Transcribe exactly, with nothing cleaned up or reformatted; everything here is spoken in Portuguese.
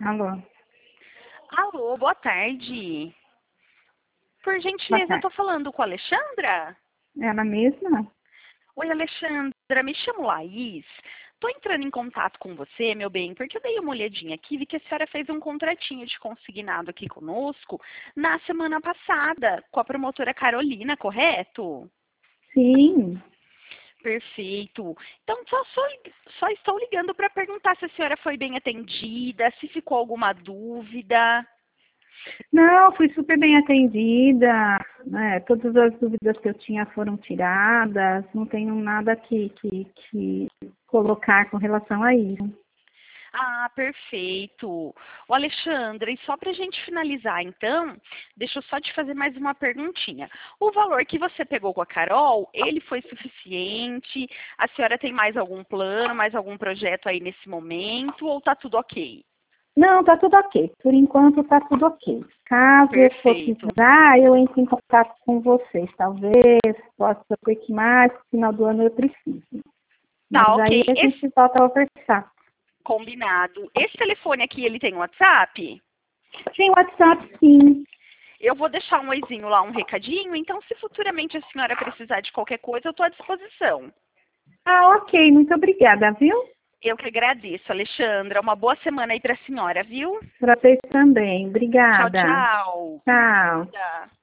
Alô, Alô, boa tarde. Por boa gentileza, eu tarde. tô falando com a Alexandra? É ela mesma? Oi, Alexandra, me chamo Laís. Tô entrando em contato com você, meu bem, porque eu dei uma olhadinha aqui e vi que a senhora fez um contratinho de consignado aqui conosco na semana passada, com a promotora Carolina, correto? Sim. Perfeito. Então, só, só, só estou ligando para perguntar se a senhora foi bem atendida, se ficou alguma dúvida. Não, fui super bem atendida, né? Todas as dúvidas que eu tinha foram tiradas, não tenho nada que, que, que colocar com relação a isso. Ah, perfeito. O Alexandre, e só para a gente finalizar, então, deixa eu só te fazer mais uma perguntinha. O valor que você pegou com a Carol, ele foi suficiente? A senhora tem mais algum plano, mais algum projeto aí nesse momento, ou tá tudo ok? Não, tá tudo ok. Por enquanto tá tudo ok. Caso eu for Perfeito. precisar, eu entro em contato com vocês. Talvez possa ser que mais, no final do ano eu precise. Mas Tá, aí ok. a Esse, gente volta a conversar. combinado. Esse telefone aqui, ele tem WhatsApp? Tem WhatsApp, sim. Eu vou deixar um oizinho lá, um recadinho, então se futuramente a senhora precisar de qualquer coisa, eu estou à disposição. Ah, ok. Muito obrigada, viu? Eu que agradeço, Alexandra. Uma boa semana aí para a senhora, viu? Para vocês também. Tchau, Obrigada. tchau. Tchau. Nada.